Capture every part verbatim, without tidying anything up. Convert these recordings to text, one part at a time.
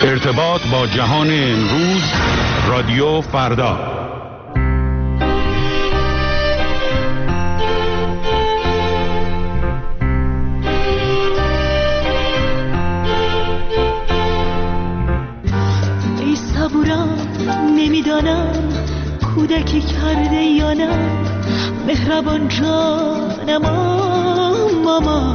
ارتباط با جهان امروز، رادیو فردا. ای صبورم نمیدانم کودکی کرده یا نه، مهربان جانم ماما،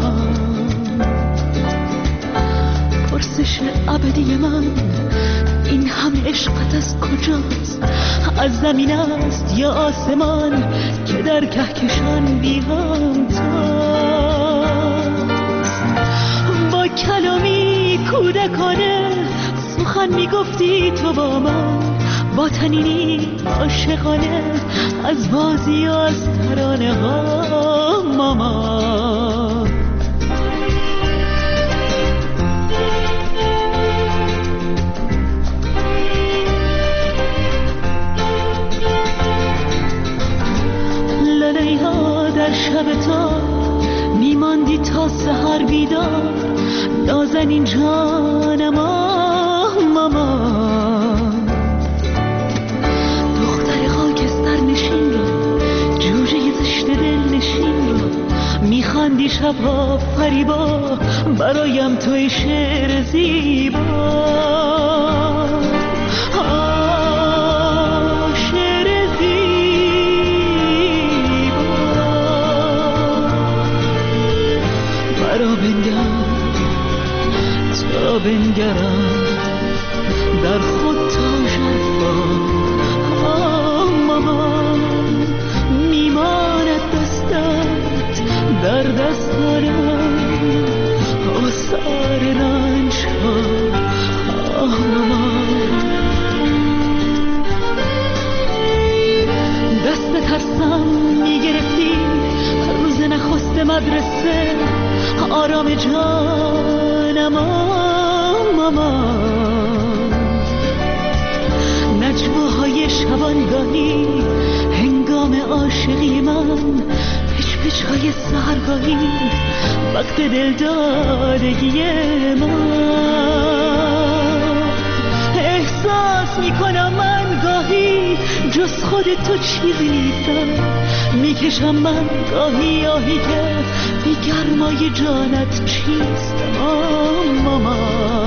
پرسش ابدی من این همه عشقت از کجاست؟ از زمین است یا آسمان که در کهکشان بی همتاست؟ با کلامی کودکانه سخن میگفتی تو با من، با تنینی عاشقانه از بازی و از ترانه ها ماما. لاله ها در شب تا میماندی تا سحر بیدار، نازنین جانم ماما، دختر خاکستر نشین را، جوجه زشت دل نشین را، میخواندی شبها فریبا برایم توی شعر زیبا. شعر زیبا برا بنگر تا بنگرم در خود تا شفا. ماما میماند دستت در دستانم، آثار رنج ها. ماما دست ترسم میگرفتی روز نخست مدرسه، آرام جانم ماما، نجواهای شبانگاهی هنگام عاشقی من، پچ پچ های سهرگاهی وقت دلدادگی من. احساس میکنم من گاهی جز خود تو چیزی نیستم، میکشم من گاهی آهی که بی گرمای جانت چیستم ماما.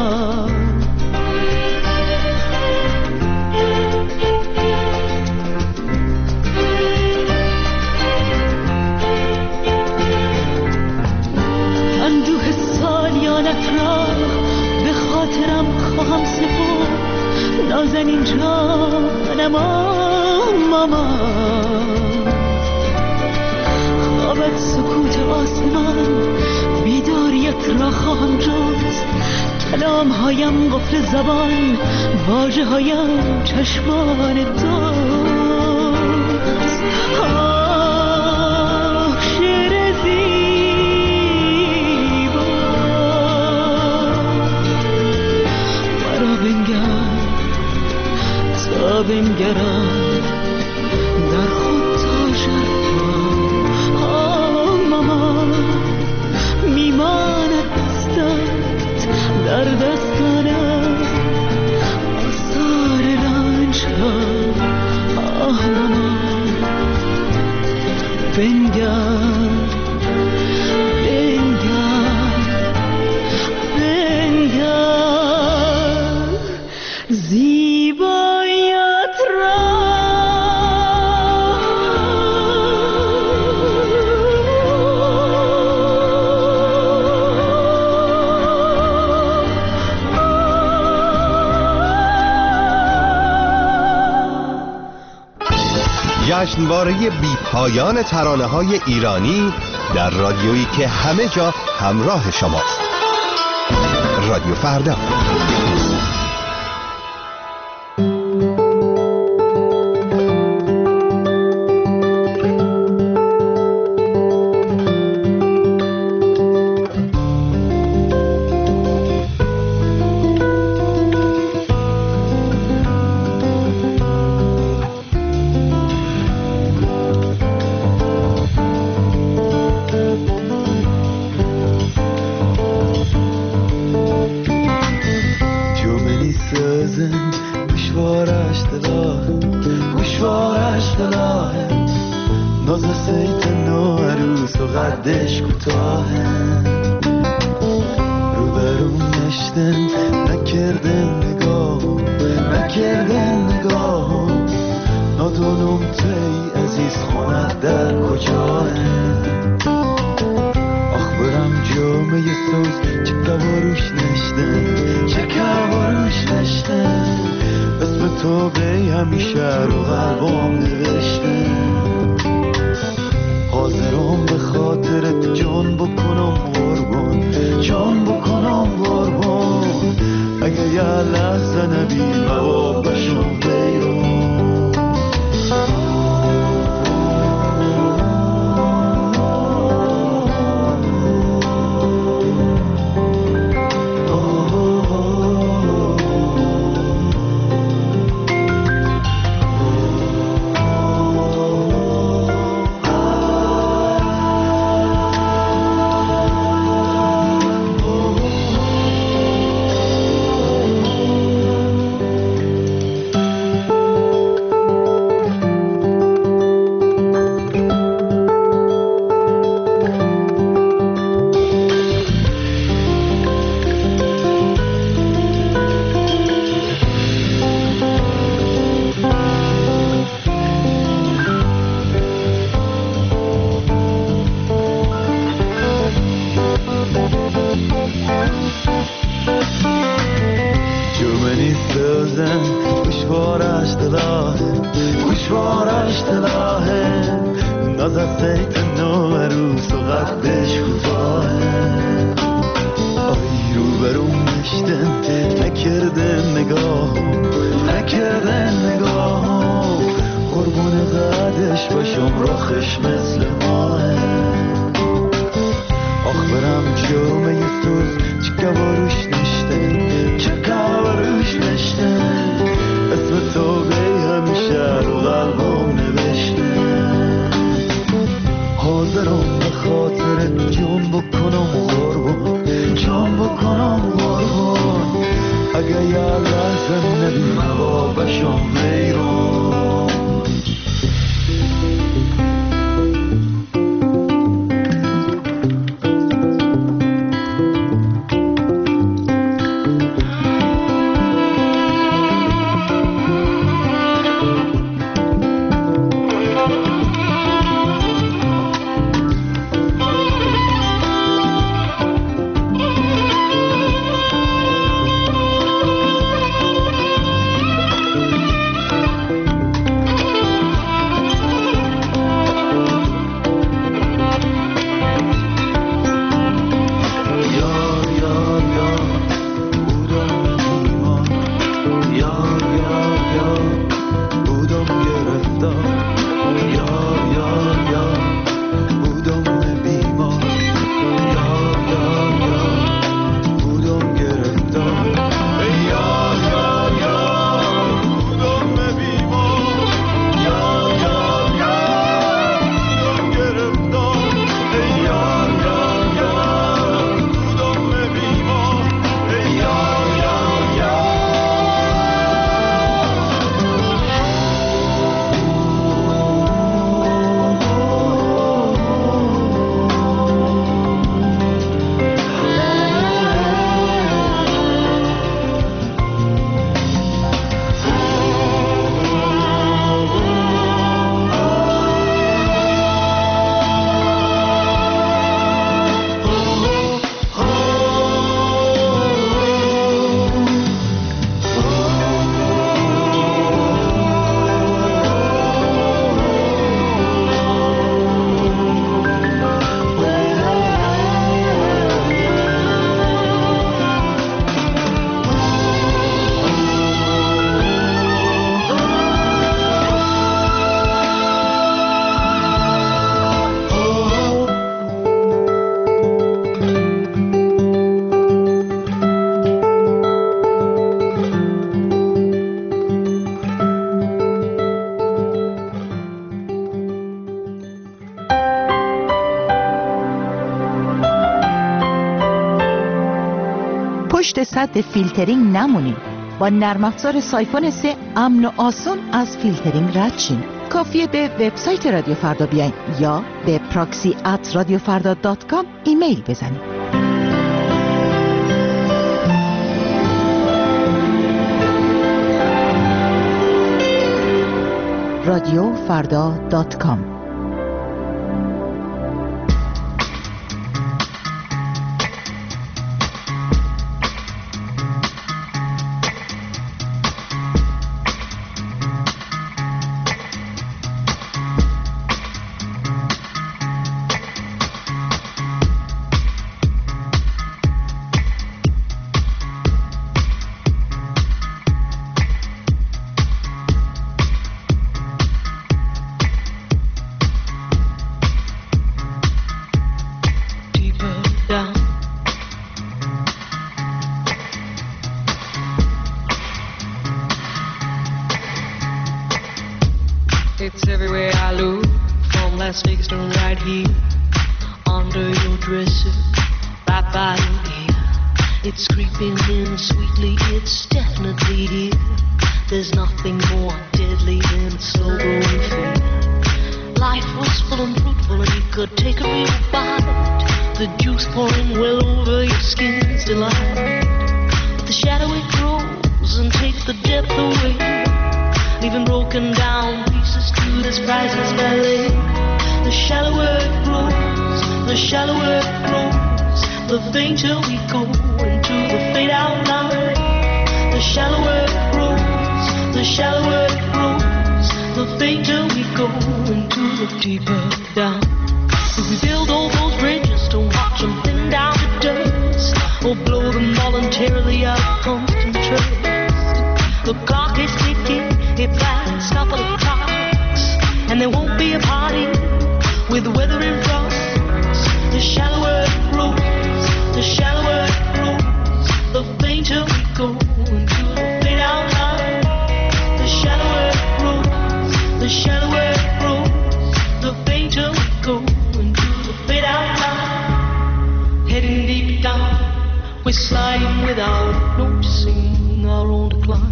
اندوه سالیانت را به خاطرم خواهم سپرد، نازنین جانم ماما، خوابت سکوت آسمان، بیداریت را خواهم جست، کلام هایم قفل زبان، واژه هایم چشمان دوست. آه شعر زیبا مرا بنگر تا بنگرم در خود تا شفا. ماما میماند دستت در دستانم، آثار رنج ها. آه ماما بنگر بنگر بنگر زیبایت را. جشنواره بی پایان ترانه‌های ایرانی در رادیویی که همه جا همراه شماست. رادیو فردا. تازه سیت نو عروس و قدش کوتاهه رو برون نشتن نکردن نگاه نکردن نگاه نادونم تی عزیز خونت در کجاه آخ برم جامعه سوز چه کواروش نشتن چه کواروش نشتن اسم تو به همیشه رو قلبم نوشته حاضرم به خاطرت جان بکنم قربان جان بکنم قربان اگه یه لحظه نبی مواب بشم بیرون پشت سد فیلترینگ نمونید. با نرم افزار سایفون سه امن و آسان از فیلترینگ رد شین. کافیه به وبسایت رادیو فردا بیاین یا به پراکسی ات رادیو فردا دات کام ایمیل بزنید. رادیو فردا دات کام. It's everywhere I look, from Las Vegas to right here, under your dresser, right by your ear. It's creeping in sweetly, it's definitely here. There's nothing more deadly than a slow growing fear. Life was full and fruitful and you could take a real bite. The juice pouring well over your skin's delight. But the shadow it grows and takes the depth away, leaving broken down pieces to this priceless ballet. The shallower it grows, the shallower it grows, the fainter we go into the fade out line. The shallower it grows, the shallower it grows, the fainter we go into the deeper down. If we build all those bridges to watch them thin down to dust, or blow them voluntarily out of constant trust, the clock is ticking. It lasts a couple of clocks, and there won't be a party with the weather in front. The shallower it grows, the shallower it grows, the fainter we go into the fade out line. The shallower it grows, the shallower it grows, the fainter we go into the fade out line. Heading deep down, we're sliding without noticing our own decline.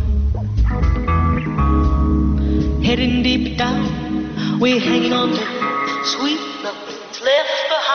Heading deep down, we're hanging on to sweet nothing's left behind.